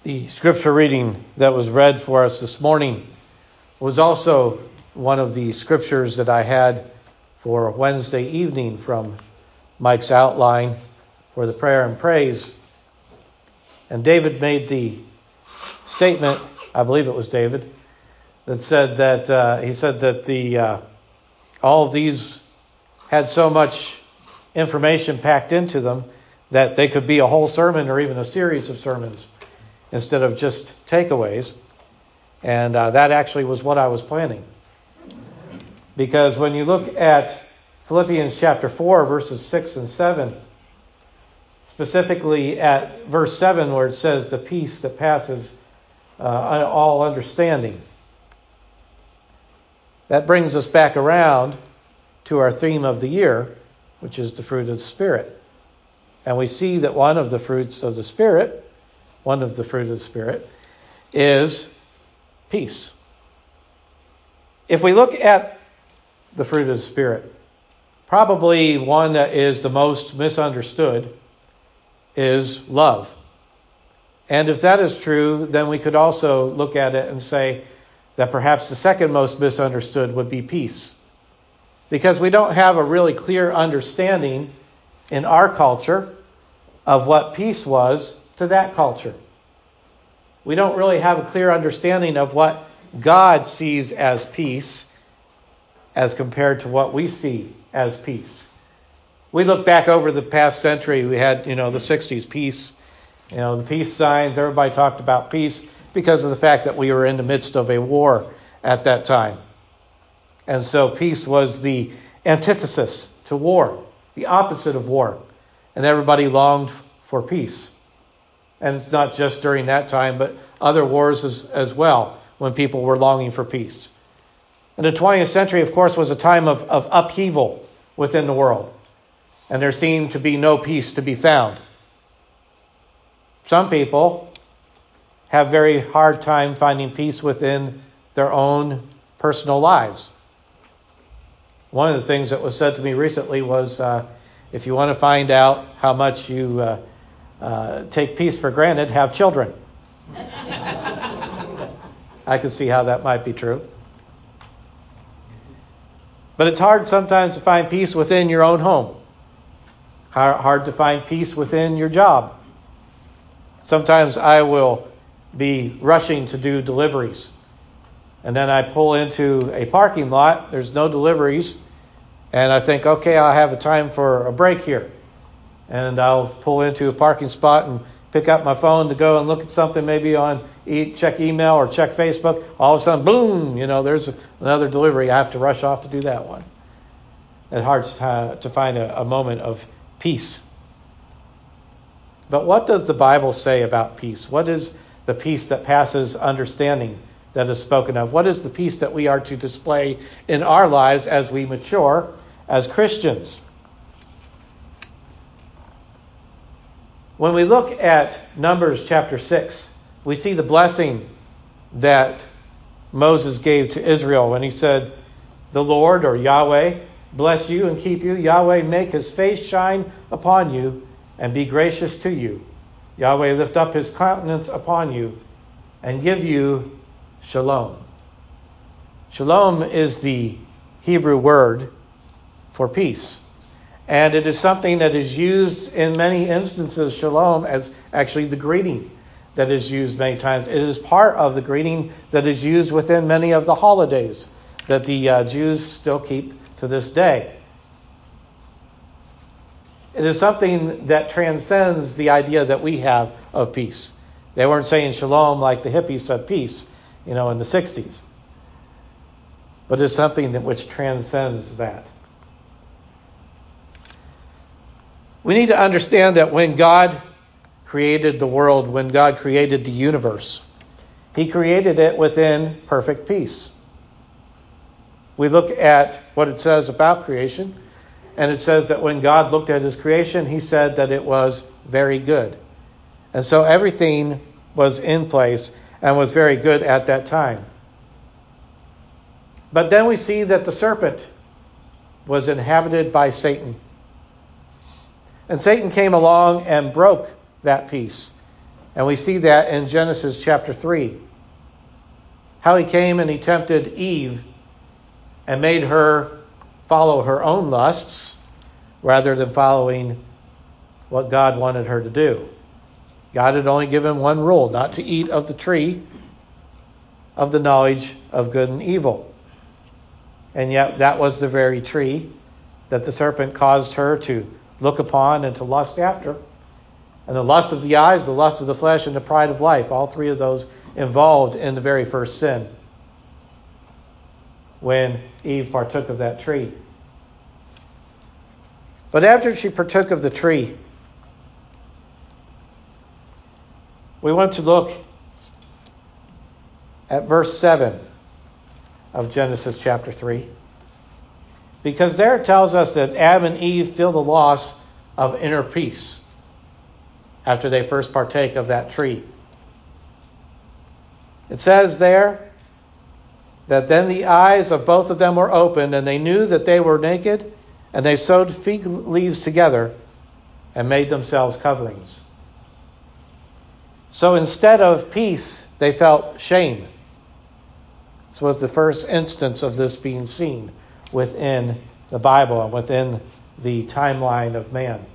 The scripture reading that was read for us this morning was also one of the scriptures that I had for Wednesday evening from Mike's outline for the prayer and praise. And David made the statement, I believe it was David, that said that he said that all of these had so much information packed into them that they could be a whole sermon or even a series of sermons instead of just takeaways. And that actually was what I was planning. Because when you look at Philippians chapter 4, verses 6 and 7, specifically at verse 7 where it says, the peace that passes all understanding. That brings us back around to our theme of the year, which is the fruit of the Spirit. And we see that one of the fruit of the Spirit is peace. If we look at the fruit of the Spirit, probably one that is the most misunderstood is love. And if that is true, then we could also look at it and say that perhaps the second most misunderstood would be peace. Because we don't have a really clear understanding in our culture of what peace was to that culture. We don't really have a clear understanding of what God sees as peace as compared to what we see as peace. We look back over the past century, we had, the 60s, peace, the peace signs, everybody talked about peace because of the fact that we were in the midst of a war at that time. And so peace was the antithesis to war, the opposite of war. And everybody longed for peace. And it's not just during that time, but other wars as well, when people were longing for peace. And the 20th century, of course, was a time of upheaval within the world. And there seemed to be no peace to be found. Some people have very hard time finding peace within their own personal lives. One of the things that was said to me recently was, if you want to find out how much you take peace for granted, have children. I can see how that might be true. But it's hard sometimes to find peace within your own home. Hard to find peace within your job. Sometimes I will be rushing to do deliveries. And then I pull into a parking lot. There's no deliveries. And I think, okay, I'll have a time for a break here. And I'll pull into a parking spot and pick up my phone to go and look at something, maybe check email or check Facebook. All of a sudden, boom, there's another delivery. I have to rush off to do that one. It's hard to find a moment of peace. But what does the Bible say about peace? What is the peace that passes understanding that is spoken of? What is the peace that we are to display in our lives as we mature as Christians? When we look at Numbers chapter 6, we see the blessing that Moses gave to Israel when he said, the Lord, or Yahweh, bless you and keep you. Yahweh, make his face shine upon you and be gracious to you. Yahweh, lift up his countenance upon you and give you shalom. Shalom is the Hebrew word for peace. And it is something that is used in many instances, shalom, as actually the greeting that is used many times. It is part of the greeting that is used within many of the holidays that the Jews still keep to this day. It is something that transcends the idea that we have of peace. They weren't saying shalom like the hippies said peace, in the 60s. But it's something that which transcends that. We need to understand that when God created the world, when God created the universe, he created it within perfect peace. We look at what it says about creation, and it says that when God looked at his creation, he said that it was very good. And so everything was in place and was very good at that time. But then we see that the serpent was inhabited by Satan. And Satan came along and broke that peace. And we see that in Genesis chapter 3. How he came and he tempted Eve and made her follow her own lusts rather than following what God wanted her to do. God had only given one rule, not to eat of the tree of the knowledge of good and evil. And yet that was the very tree that the serpent caused her to look upon and to lust after. And the lust of the eyes, the lust of the flesh, and the pride of life, all three of those involved in the very first sin when Eve partook of that tree. But after she partook of the tree, we want to look at verse 7 of Genesis chapter 3. Because there it tells us that Adam and Eve feel the loss of inner peace after they first partake of that tree. It says there that then the eyes of both of them were opened, and they knew that they were naked, and they sewed fig leaves together and made themselves coverings. So instead of peace, they felt shame. This was the first instance of this being seen within the Bible and within the timeline of man.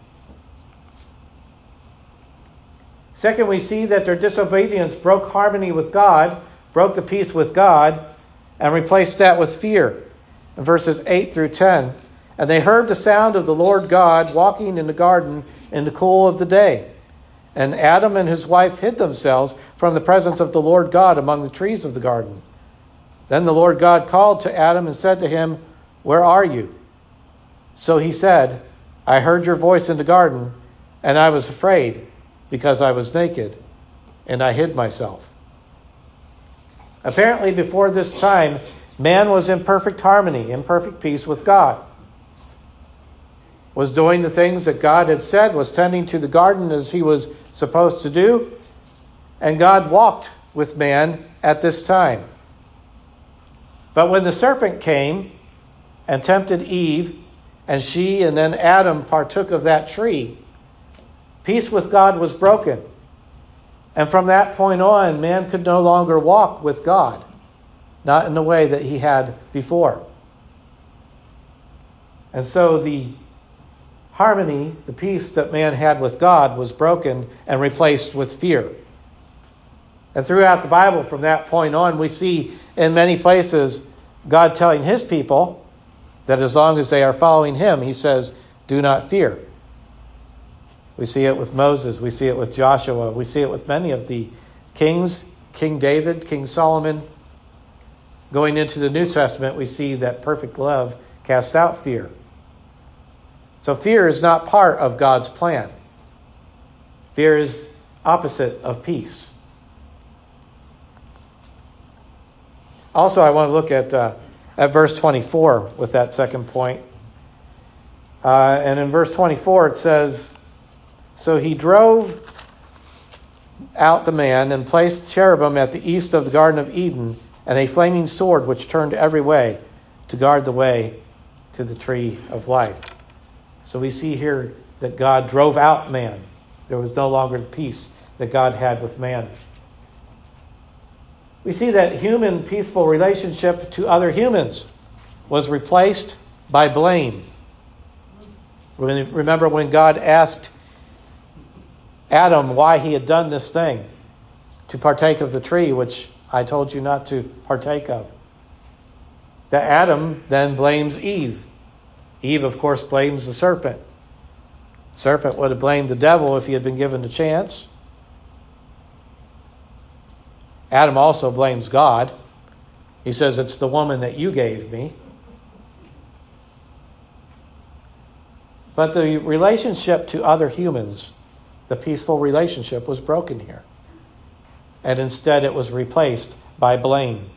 Second, we see that their disobedience broke harmony with God, broke the peace with God, and replaced that with fear. In verses 8 through 10, and they heard the sound of the Lord God walking in the garden in the cool of the day. And Adam and his wife hid themselves from the presence of the Lord God among the trees of the garden. Then the Lord God called to Adam and said to him, "Where are you?" So he said, "I heard your voice in the garden, and I was afraid, because I was naked, and I hid myself." Apparently, before this time, man was in perfect harmony, in perfect peace with God. Was doing the things that God had said, was tending to the garden as he was supposed to do, and God walked with man at this time. But when the serpent came and tempted Eve, and she and then Adam partook of that tree, peace with God was broken. And from that point on, man could no longer walk with God, not in the way that he had before. And so the harmony, the peace that man had with God was broken and replaced with fear. And throughout the Bible, from that point on, we see in many places God telling his people that as long as they are following him, he says, do not fear. We see it with Moses. We see it with Joshua. We see it with many of the kings, King David, King Solomon. Going into the New Testament, we see that perfect love casts out fear. So fear is not part of God's plan. Fear is opposite of peace. Also, I want to look at verse 24 with that second point. And in verse 24 it says, "So he drove out the man and placed cherubim at the east of the Garden of Eden and a flaming sword which turned every way to guard the way to the tree of life." So we see here that God drove out man. There was no longer the peace that God had with man. We see that human peaceful relationship to other humans was replaced by blame. Remember when God asked Adam why he had done this thing, to partake of the tree which I told you not to partake of. That Adam then blames Eve. Eve, of course, blames the serpent. The serpent would have blamed the devil if he had been given the chance. Adam also blames God. He says, "It's the woman that you gave me." But the relationship to other humans, the peaceful relationship, was broken here. And instead it was replaced by blame.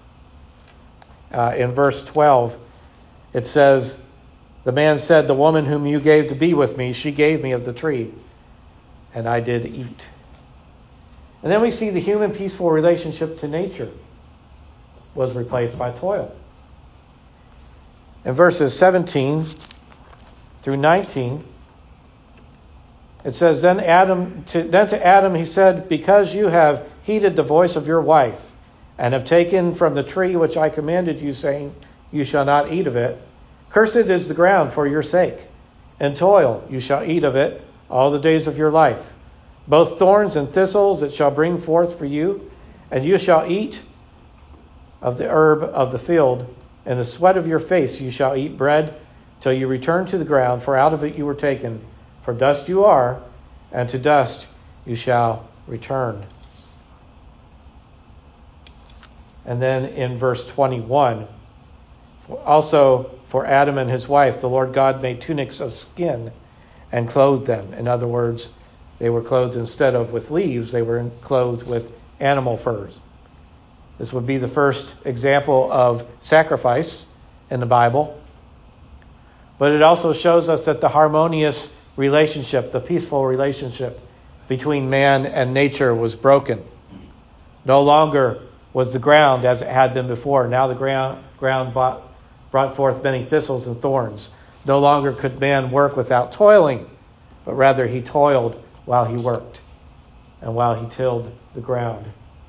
In verse 12, it says, "The man said, 'The woman whom you gave to be with me, she gave me of the tree, and I did eat.'" And then we see the human peaceful relationship to nature was replaced by toil. In verses 17 through 19, It says, then to Adam he said, because you have heeded the voice of your wife, and have taken from the tree which I commanded you, saying, you shall not eat of it, cursed is the ground for your sake. In toil you shall eat of it all the days of your life. Both thorns and thistles it shall bring forth for you, and you shall eat of the herb of the field. In the sweat of your face you shall eat bread till you return to the ground, for out of it you were taken. For dust you are, and to dust you shall return. And then in verse 21, also for Adam and his wife, the Lord God made tunics of skin and clothed them. In other words, they were clothed instead of with leaves, they were clothed with animal furs. This would be the first example of sacrifice in the Bible. But it also shows us that the harmonious relationship, the peaceful relationship between man and nature was broken. No longer was the ground as it had been before. Now the ground brought forth many thistles and thorns. No longer could man work without toiling, but rather he toiled while he worked and while he tilled the ground.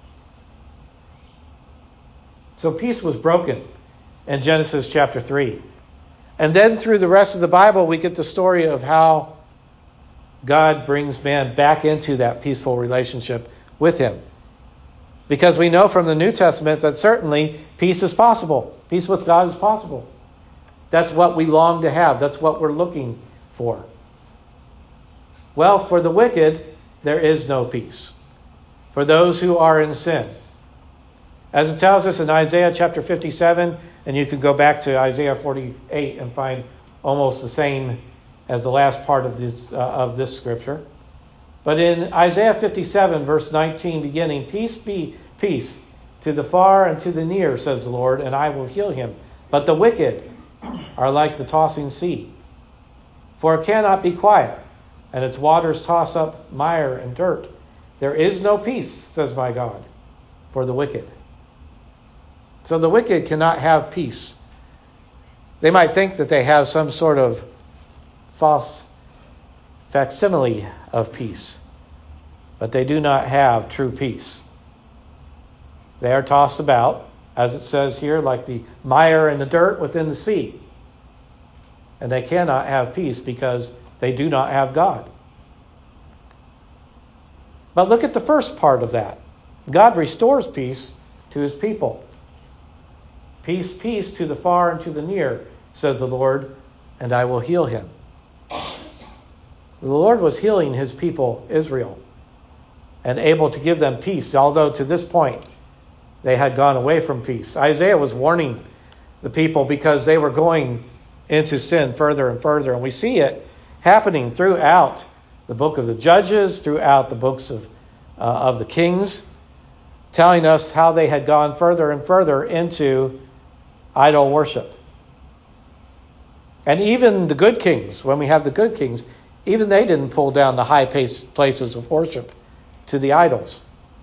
So peace was broken in Genesis chapter 3. And then through the rest of the Bible, we get the story of how God brings man back into that peaceful relationship with him. Because we know from the New Testament that certainly peace is possible. Peace with God is possible. That's what we long to have. That's what we're looking for. Well, for the wicked, there is no peace. For those who are in sin. As it tells us in Isaiah chapter 57, and you can go back to Isaiah 48 and find almost the same as the last part of this scripture. But in Isaiah 57, verse 19, beginning, peace be peace to the far and to the near, says the Lord, and I will heal him. But the wicked are like the tossing sea. For it cannot be quiet, and its waters toss up mire and dirt. There is no peace, says my God, for the wicked. So the wicked cannot have peace. They might think that they have some sort of false facsimile of peace, but they do not have true peace. They are tossed about, as it says here, like the mire and the dirt within the sea. And they cannot have peace because they do not have God. But look at the first part of that. God restores peace to his people. Peace, peace to the far and to the near, says the Lord, and I will heal him. The Lord was healing his people, Israel, and able to give them peace, although to this point they had gone away from peace. Isaiah was warning the people because they were going into sin further and further, and we see it happening throughout the book of the Judges, throughout the books of the Kings, telling us how they had gone further and further into idol worship. And even the good kings, when we have the good kings, even they didn't pull down the high places of worship to the idols.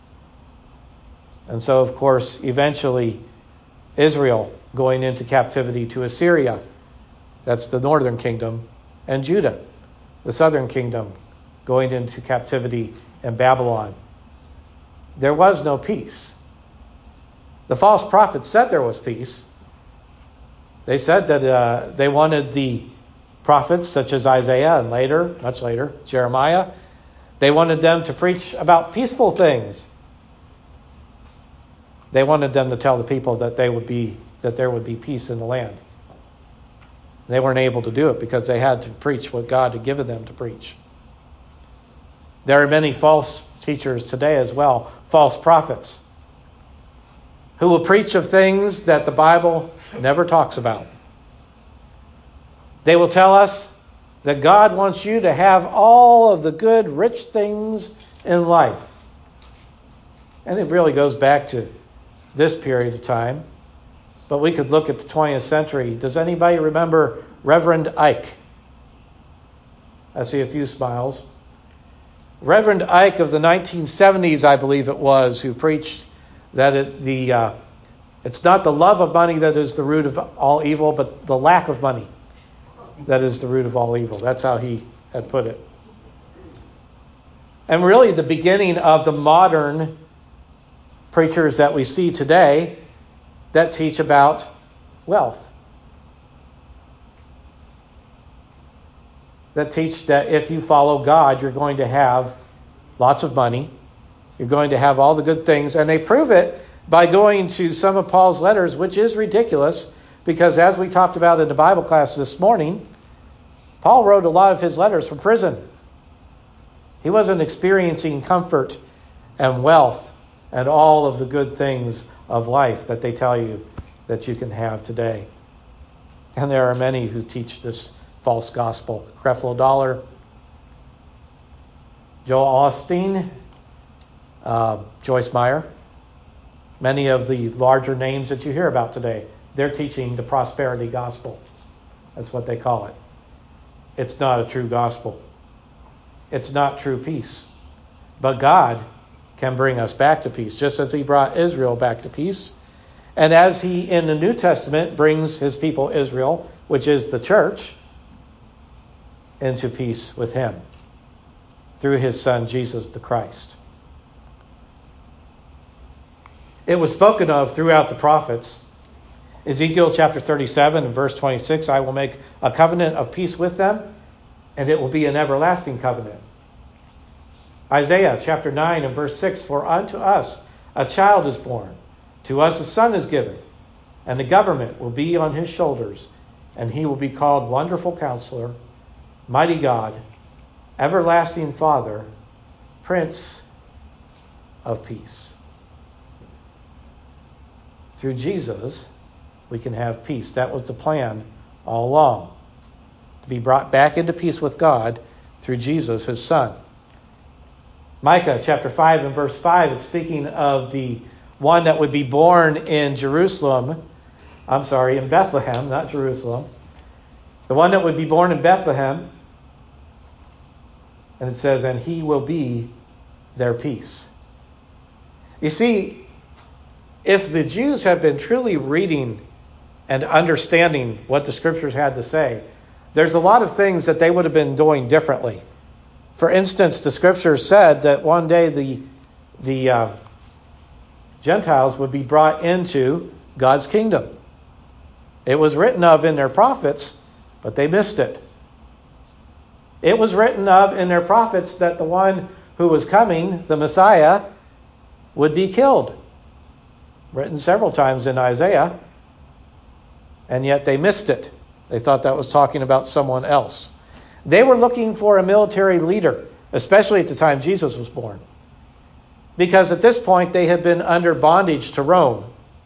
And so, of course, eventually Israel going into captivity to Assyria, that's the northern kingdom, and Judah, the southern kingdom, going into captivity in Babylon. There was no peace. The false prophets said there was peace. They said that they wanted the prophets such as Isaiah and later, much later, Jeremiah. They wanted them to preach about peaceful things. They wanted them to tell the people that there would be peace in the land. They weren't able to do it because they had to preach what God had given them to preach. There are many false teachers today as well, false prophets, who will preach of things that the Bible never talks about. They will tell us that God wants you to have all of the good, rich things in life. And it really goes back to this period of time. But we could look at the 20th century. Does anybody remember Reverend Ike? I see a few smiles. Reverend Ike of the 1970s, I believe it was, who preached that it's not the love of money that is the root of all evil, but the lack of money that is the root of all evil. That's how he had put it. and really the beginning of the modern preachers that we see today that teach about wealth. That teach that if you follow God, you're going to have lots of money. You're going to have all the good things. And they prove it by going to some of Paul's letters, which is ridiculous, because as we talked about in the Bible class this morning, Paul wrote a lot of his letters from prison. He wasn't experiencing comfort and wealth and all of the good things of life that they tell you that you can have today. And there are many who teach this false gospel. Creflo Dollar, Joel Osteen, Joyce Meyer, many of the larger names that you hear about today, they're teaching the prosperity gospel. That's what they call it. It's not a true gospel. It's not true peace. But God can bring us back to peace, just as he brought Israel back to peace. And as he, in the New Testament, brings his people Israel, which is the church, into peace with him through his son, Jesus the Christ. It was spoken of throughout the prophets. Ezekiel chapter 37 and verse 26, I will make a covenant of peace with them, and it will be an everlasting covenant. Isaiah chapter 9 and verse 6, for unto us a child is born, to us a son is given, and the government will be on his shoulders, and he will be called Wonderful Counselor, Mighty God, Everlasting Father, Prince of Peace. Through Jesus, we can have peace. That was the plan all along, to be brought back into peace with God through Jesus, his Son. Micah chapter 5 and verse 5, it's speaking of the one that would be born in Bethlehem, not Jerusalem. The one that would be born in Bethlehem, and it says, and he will be their peace. You see, if the Jews had been truly reading and understanding what the Scriptures had to say, there's a lot of things that they would have been doing differently. For instance, the Scriptures said that one day the Gentiles would be brought into God's kingdom. It was written of in their prophets, but they missed it. It was written of in their prophets that the one who was coming, the Messiah, would be killed. Written several times in Isaiah, and yet they missed it. They thought that was talking about someone else. They were looking for a military leader, especially at the time Jesus was born, because at this point they had been under bondage to Rome,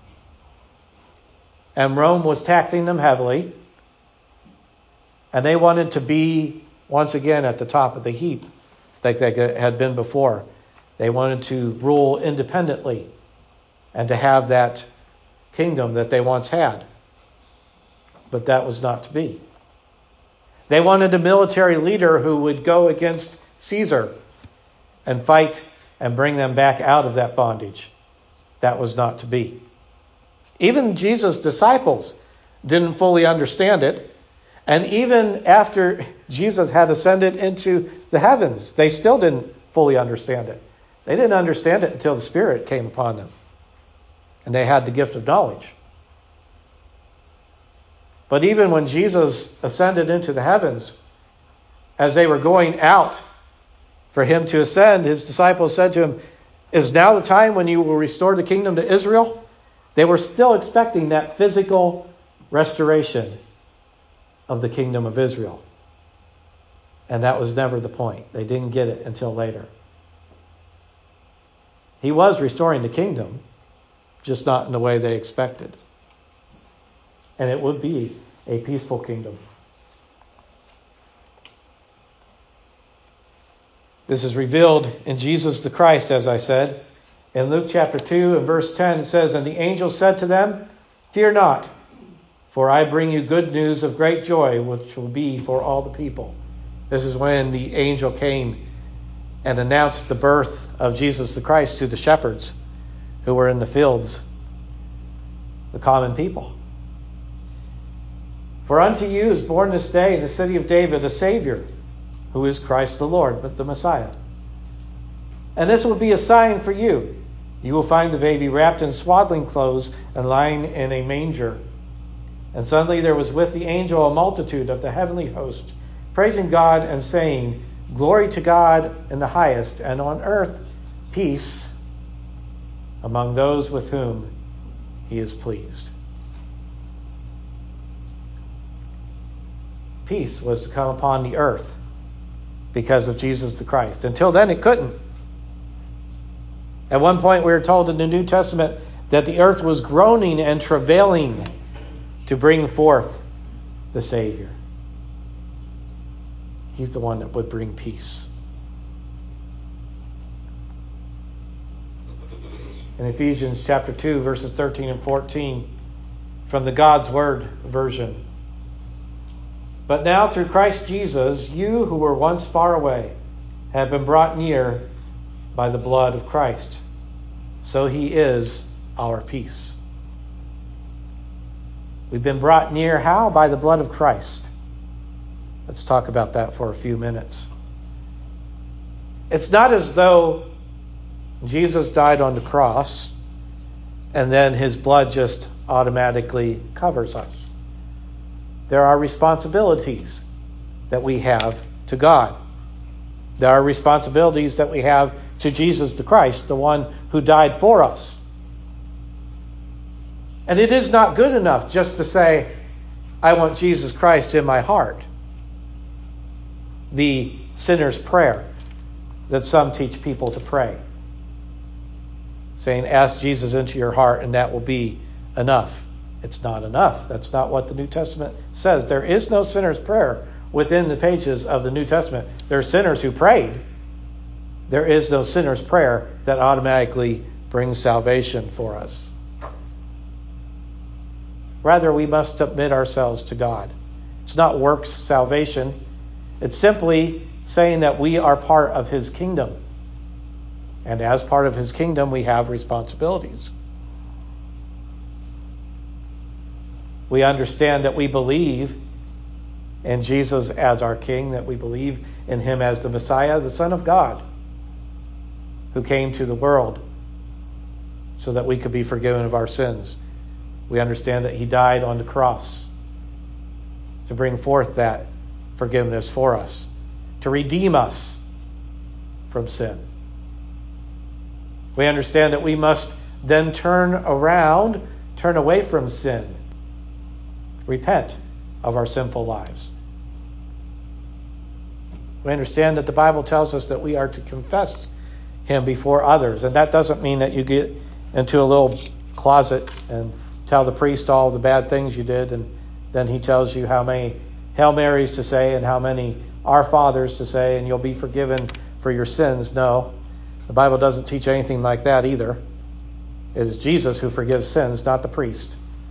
and Rome was taxing them heavily, and they wanted to be once again at the top of the heap like they had been before. They wanted to rule independently and to have that kingdom that they once had. But that was not to be. They wanted a military leader who would go against Caesar and fight and bring them back out of that bondage. That was not to be. Even Jesus' disciples didn't fully understand it. And even after Jesus had ascended into the heavens, they still didn't fully understand it. They didn't understand it until the Spirit came upon them. And they had the gift of knowledge. But even when Jesus ascended into the heavens, as they were going out for him to ascend, his disciples said to him, is now the time when you will restore the kingdom to Israel? They were still expecting that physical restoration of the kingdom of Israel. And that was never the point. They didn't get it until later. He was restoring the kingdom, just not in the way they expected. And it would be a peaceful kingdom. This is revealed in Jesus the Christ, as I said. In Luke chapter 2 and verse 10, it says, and the angel said to them, fear not, for I bring you good news of great joy, which will be for all the people. This is when the angel came and announced the birth of Jesus the Christ to the shepherds who were in the fields, the common people. For unto you is born this day in the city of David a Savior, who is Christ the Lord, but the Messiah. And this will be a sign for you. You will find the baby wrapped in swaddling clothes and lying in a manger." And suddenly there was with the angel a multitude of the heavenly host, praising God and saying, "Glory to God in the highest, and on earth peace among those with whom he is pleased." Peace was to come upon the earth because of Jesus the Christ. Until then, it couldn't. At one point, we were told in the New Testament that the earth was groaning and travailing to bring forth the Savior. He's the one that would bring peace. In Ephesians chapter 2, verses 13 and 14, from the God's Word version. "But now through Christ Jesus, you who were once far away have been brought near by the blood of Christ. So he is our peace." We've been brought near how? By the blood of Christ. Let's talk about that for a few minutes. It's not as though Jesus died on the cross and then his blood just automatically covers us. There are responsibilities that we have to God. There are responsibilities that we have to Jesus the Christ, the one who died for us. And it is not good enough just to say, "I want Jesus Christ in my heart." The sinner's prayer that some teach people to pray, saying, "Ask Jesus into your heart and that will be enough." It's not enough. That's not what the New Testament says. There is no sinner's prayer within the pages of the New Testament. There are sinners who prayed. There is no sinner's prayer that automatically brings salvation for us. Rather, we must submit ourselves to God. It's not works salvation. It's simply saying that we are part of his kingdom. And as part of his kingdom, we have responsibilities. We understand that we believe in Jesus as our King, that we believe in him as the Messiah, the Son of God, who came to the world so that we could be forgiven of our sins. We understand that he died on the cross to bring forth that forgiveness for us, to redeem us from sin. We understand that we must then turn away from sin, repent of our sinful lives. We understand that the Bible tells us that we are to confess him before others. And that doesn't mean that you get into a little closet and tell the priest all the bad things you did, and then he tells you how many Hail Marys to say and how many Our Fathers to say, and you'll be forgiven for your sins. No, the Bible doesn't teach anything like that either. It is Jesus who forgives sins, not the priest.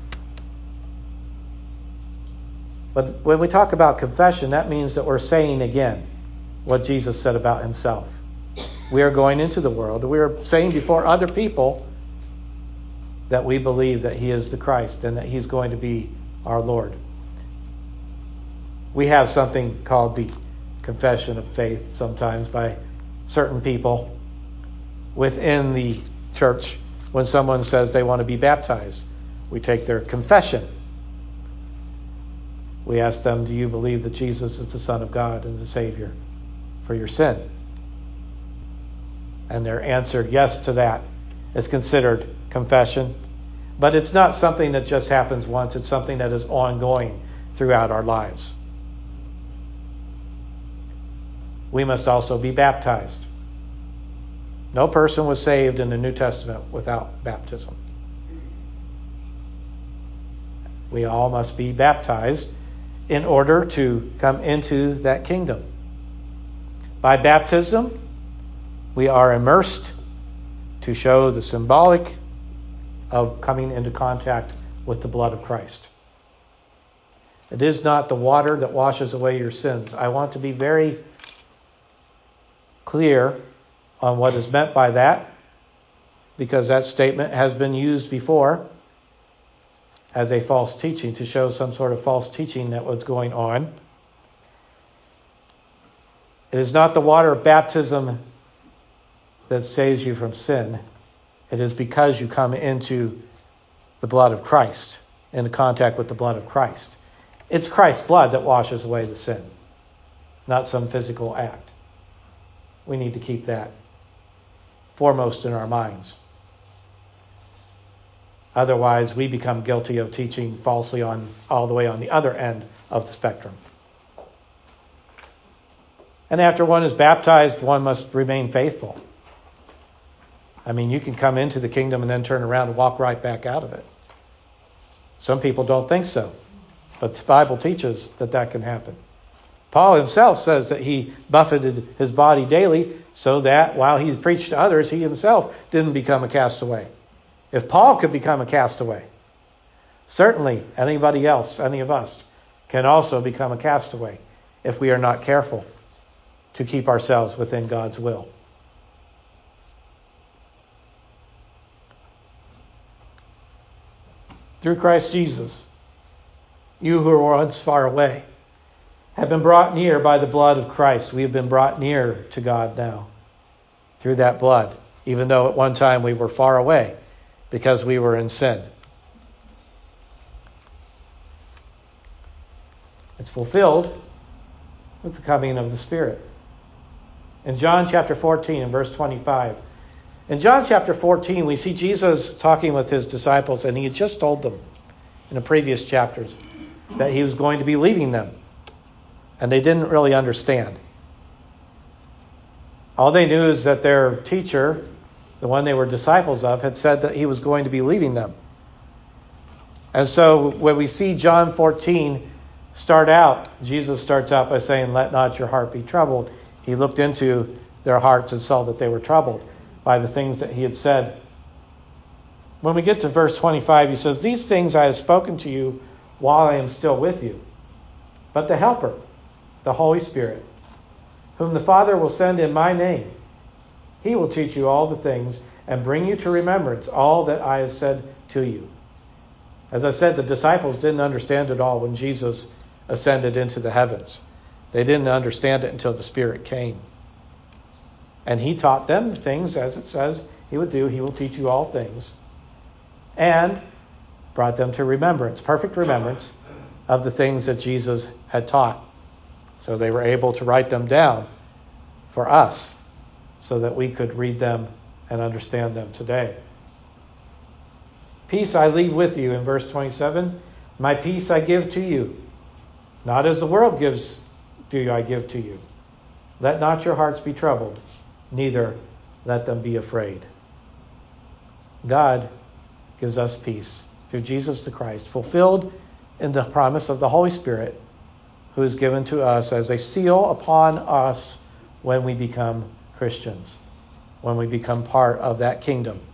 But when we talk about confession, that means that we're saying again what Jesus said about himself. We are going into the world. We are saying before other people that we believe that he is the Christ and that he's going to be our Lord. We have something called the confession of faith sometimes by certain people within the church. When someone says they want to be baptized, we take their confession. We ask them, "Do you believe that Jesus is the Son of God and the Savior for your sin?" And their answer, yes to that, is considered confession. But it's not something that just happens once. It's something that is ongoing throughout our lives. We must also be baptized. No person was saved in the New Testament without baptism. We all must be baptized in order to come into that kingdom. By baptism, we are immersed to show the symbolic of coming into contact with the blood of Christ. It is not the water that washes away your sins. I want to be very clear on what is meant by that, because that statement has been used before as a false teaching to show some sort of false teaching that was going on. It is not the water of baptism that saves you from sin. It is because you come into the blood of Christ, into contact with the blood of Christ. It's Christ's blood that washes away the sin, not some physical act. We need to keep that foremost in our minds. Otherwise, we become guilty of teaching falsely on all the way on the other end of the spectrum. And after one is baptized, one must remain faithful. I mean, you can come into the kingdom and then turn around and walk right back out of it. Some people don't think so, but the Bible teaches that that can happen. Paul himself says that he buffeted his body daily so that while he preached to others, he himself didn't become a castaway. If Paul could become a castaway, certainly anybody else, any of us, can also become a castaway if we are not careful to keep ourselves within God's will. Through Christ Jesus, you who were once far away have been brought near by the blood of Christ. We have been brought near to God now through that blood, even though at one time we were far away because we were in sin. It's fulfilled with the coming of the Spirit. In John chapter 14 and verse 25, in John chapter 14, we see Jesus talking with his disciples, and he had just told them in the previous chapters that he was going to be leaving them. And they didn't really understand. All they knew is that their teacher, the one they were disciples of, had said that he was going to be leaving them. And so when we see John 14 start out, Jesus starts out by saying, "Let not your heart be troubled." He looked into their hearts and saw that they were troubled by the things that he had said. When we get to verse 25, he says, "These things I have spoken to you while I am still with you. But the Helper, the Holy Spirit, whom the Father will send in my name, he will teach you all the things and bring you to remembrance all that I have said to you." As I said, the disciples didn't understand it all when Jesus ascended into the heavens. They didn't understand it until the Spirit came. And he taught them the things, as it says he would do. He will teach you all things. And brought them to remembrance, perfect remembrance of the things that Jesus had taught. So they were able to write them down for us so that we could read them and understand them today. "Peace I leave with you," in verse 27. "My peace I give to you. Not as the world gives do I give to you. Let not your hearts be troubled, neither let them be afraid." God gives us peace through Jesus the Christ, fulfilled in the promise of the Holy Spirit, who is given to us as a seal upon us when we become Christians, when we become part of that kingdom